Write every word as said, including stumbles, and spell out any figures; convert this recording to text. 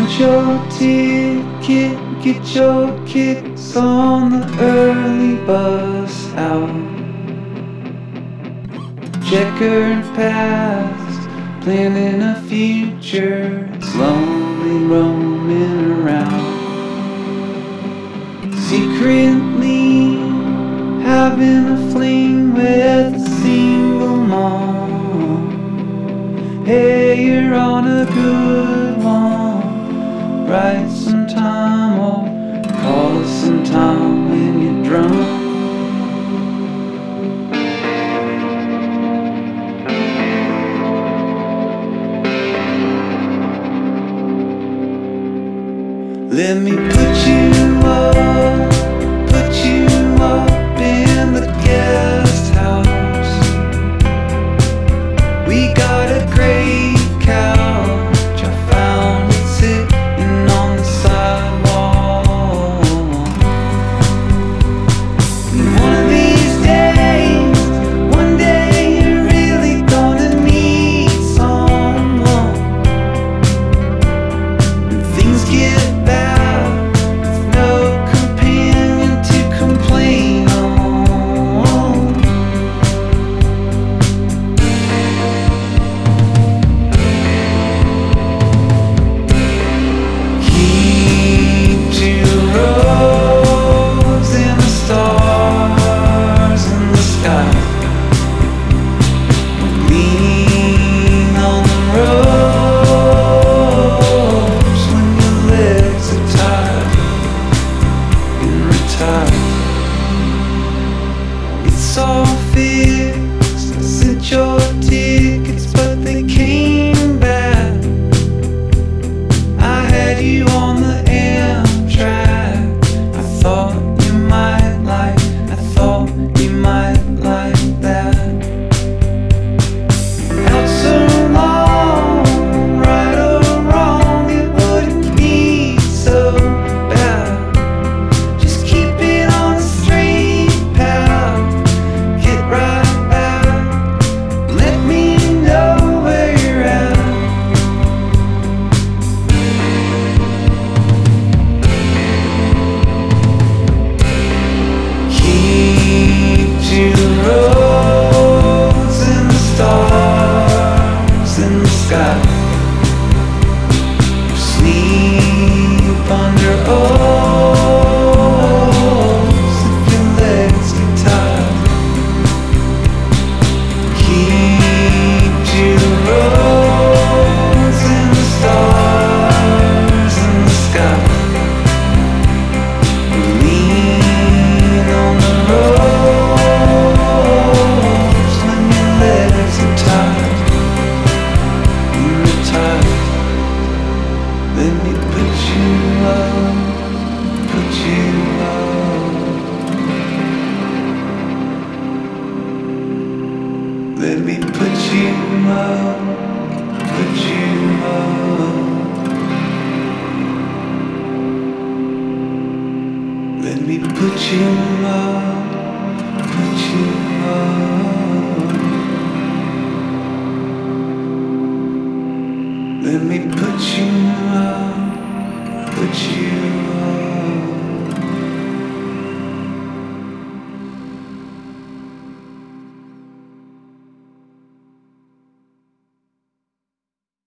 Punch your ticket, get your kicks on the early bus out. Checkered past, planning a future. It's lonely roaming around. Secretly having a fling with a single mom. Hey, you're on a good one. Write sometime or call us sometime when you're drunk. Let me put you up, put you up in the guest house. We got a great couch, I found it sitting on the sidewalk. And one of these days, one day you're really gonna need someone. When things get bad, with no companion to complain on. Keep to roads and the stars in the sky. Lean on the ropes when your legs are tired and retired. It's all fixed. I sent your tickets, but they came back. I had you on the Amtrak. I thought you might like, I thought you might like that. Out so long, right or wrong, it wouldn't be so bad. Just keep it on a straight path. Get right back. Let me know where you're at. Keep to the roads and the stars in the sky. Sleep under oaks if your legs get tired. Keep to the roads and the stars in the sky. Lean on the ropes when your legs are tired. You're tired. Let me put you up, put you up. Let me put you up, put you up. Let me put you up, put you up. Let me put you up, put you